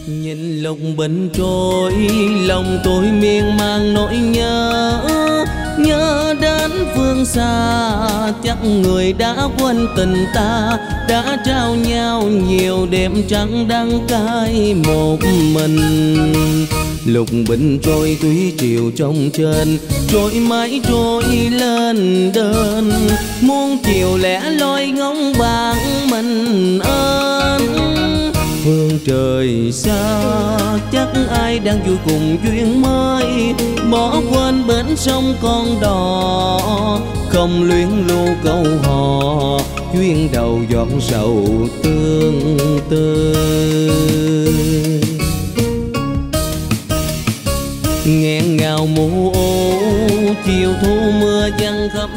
Nhìn lục bình trôi, lòng tôi miên man nỗi nhớ. Nhớ đến phương xa, chắc người đã quên tình ta. Đã trao nhau nhiều đêm trắng đắng cay một mình. Lục bình trôi tuy chiều trong trên, trôi mãi trôi lên đơn. Muôn chiều lẻ loi ngóng bạc mình ơn. Phương trời xa, chắc ai đang vui cùng duyên mới. Bỏ quên bến sông con đò, không luyến lưu câu hò. Duyên đầu giọt sầu tương tư. Nghẹn ngào mù ô, chiều thu mưa giăng khắp